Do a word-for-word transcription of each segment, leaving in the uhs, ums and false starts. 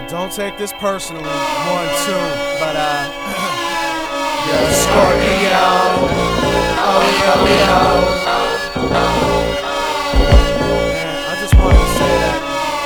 Don't take this personally, one, two, but uh, yeah, Scorpio, oh yo yo. Man, I just wanted to say that.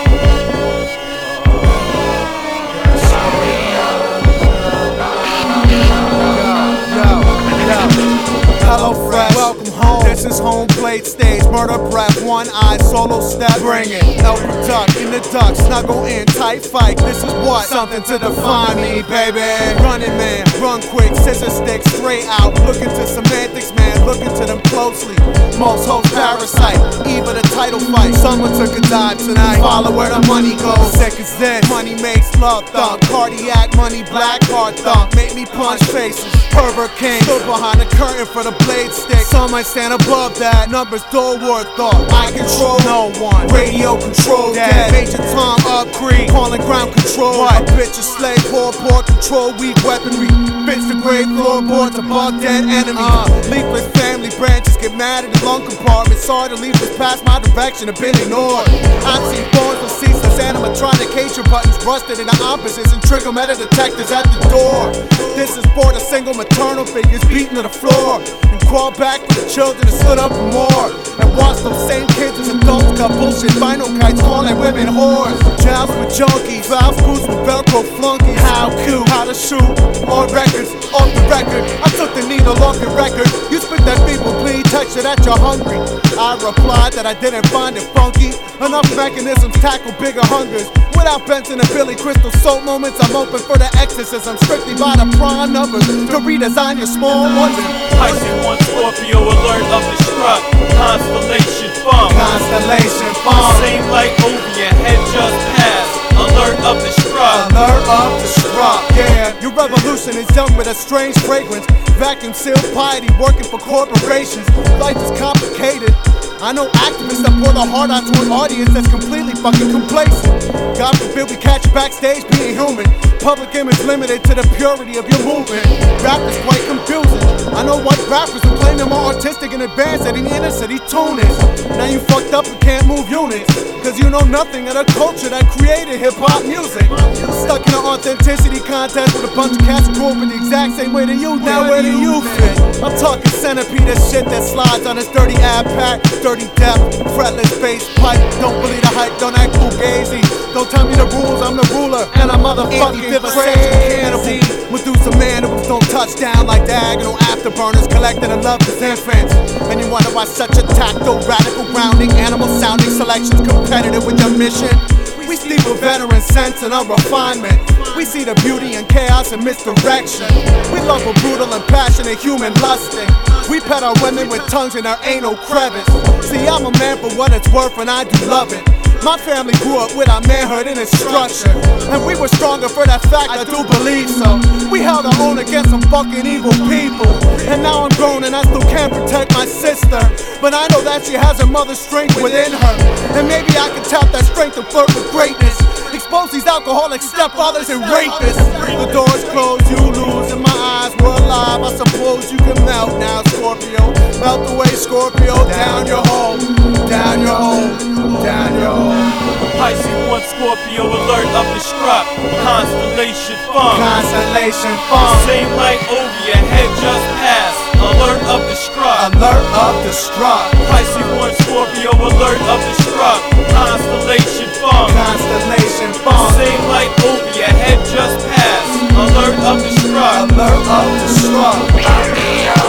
Hello fresh, welcome home. This is home plate stage, murder breath, one eye solo step. Bring it, elbow duck in the duck, snuggle in, tight fight. This is what? Something to define me, baby. Running man, run quick, scissor stick, straight out. Look into semantics, man, look into them closely. Most hoes parasite, even a title fight. Someone took a dive tonight, follow where the money goes. Sick as this, money makes love thump. Cardiac money, black heart thump. Make me punch faces, pervert king. Stood behind the curtain for the blade stick. Some might stand above that. Numbers don't worth thought. I control no one. Radio control dead. Major Tom up creek. Calling ground control. What? A bitch a slave. Poor poor control. Weak weaponry. Bitch the grave floorboards above dead enemy. Uh, leafless family branches get mad at the lung compartment. Sorry to leave this past my direction. Have been ignored. I've seen phones with ceaseless animatronic hatred buttons rusted in the opposites and trigger metal detectors at the door. This is for the single maternal figures beaten to the floor. And crawl back for the children that stood up for more. And watch those same kids as adults got bullshit vinyl kites calling women whores. Jobs with junkies, valve screws with Velcro flunkies. How cute, how to shoot, on records, off the record. I took the needle off your record. You spit that feeble plead, touch it that you're hungry. I replied that I didn't find it funky. Enough mechanisms tackle bigger hungers. Without Benson and Billy Crystal soap moments, I'm open for the exorcism. Strictly by the prime numbers to redesign your small wonder. Pisces one Scorpio alert of the struck. Constellation funk. Constellation funk. Same light over your head just passed. Alert of the struck. Alert of the struck. Yeah, your revolution is done with a strange fragrance. Vacuum sealed piety working for corporations. Life is complicated. I know activists that pour the heart out to an audience that's completely fucking complacent. God forbid we catch you backstage being human. Public image limited to the purity of your movement. Rap is quite confusing. I know white rappers who claim they're more artistic and advanced than the inner city tuners. Now you fucked up and can't move units, cause you know nothing of the culture that created hip-hop music. Stuck in an authenticity contest with a bunch of cats who grew up in the exact same way that you did. Now where do you fit? I'm talking centipede of shit that slides on this dirty ab pack. Dirty depth, fretless bass pipe. Don't believe the hype, don't act fugazi. Don't tell me the rules, I'm the ruler. And I'm motherfucking crazy. Medusa mandibles don't touch down like diagonal afterburners collecting and love as infants. And you wonder why such a tactile, radical grounding, animal sounding selections competitive with your mission. We sleep with veteran sense and unrefinement. We see the beauty in chaos and misdirection. We love a brutal and passionate human lusting. We pet our women with tongues in our anal crevice. See, I'm a man for what it's worth and I do love it. My family grew up with our manhood in its structure, and we were stronger for that fact, I do believe so. We held our own against some fucking evil people. And now I'm grown and I still can't protect my sister, but I know that she has her mother's strength within her. And maybe I can tap that strength and flirt with greatness. Expose these alcoholic stepfathers and rapists. The door's closed, you lose, and my eyes were alive. I suppose you can melt now, Scorpio. Melt away, Scorpio, down your hole, down your hole, down your hole. Pisces one Scorpio alert of the struck. Constellation funk. Constellation funk. Same light over your head just passed. Alert of the struck. Alert of the struck. Pisces one Scorpio alert of the struck. Constellation funk. Constellation funk. Same light over your head just passed. Alert of the struck. Alert of the struck.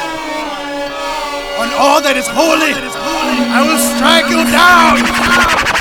On all that is holy, I will strike you down!